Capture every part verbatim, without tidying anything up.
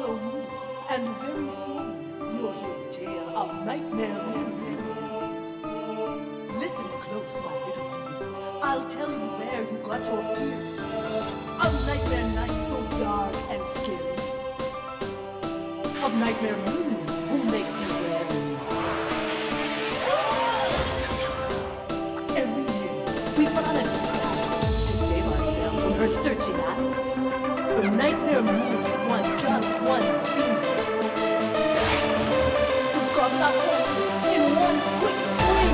follow me, and very soon you'll hear the tale of Nightmare Moon. Listen close, my little demons. I'll tell you where you got your fears. Of Nightmare Night so dark and scary. Of Nightmare Moon, who makes you ready. Every year, we fly in the sky to save ourselves from her searching eyes. For Nightmare Moon wants just one thing. To cut our focus in one quick swing.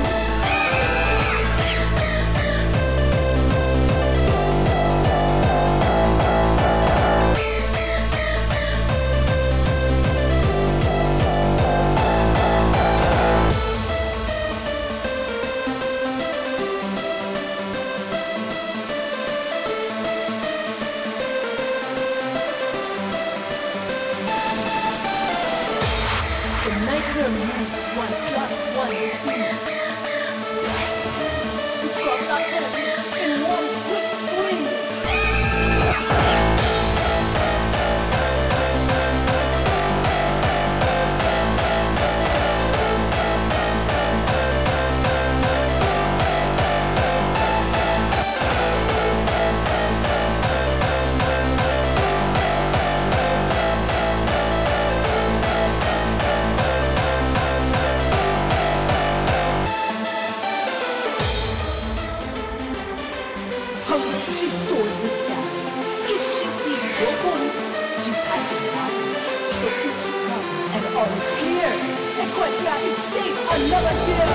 The Nightmare Moon wants just one thing. To cut our focus in one quick swing. She soars the sky. If she sees your point, she passes by. So if she comes and all is clear, Equestria is safe another year.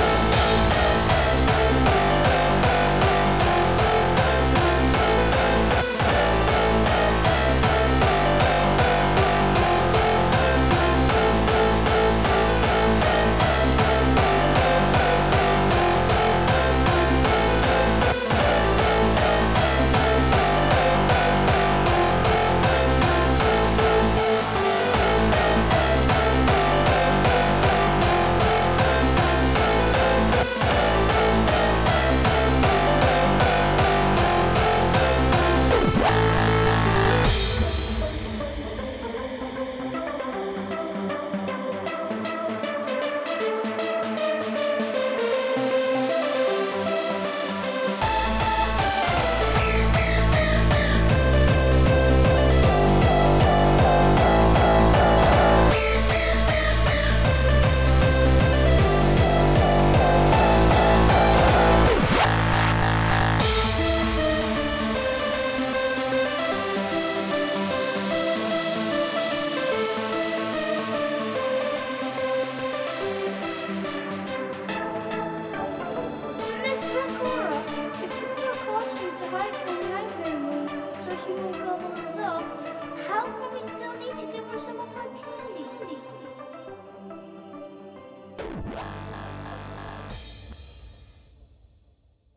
How come we still need to give her some of our candy?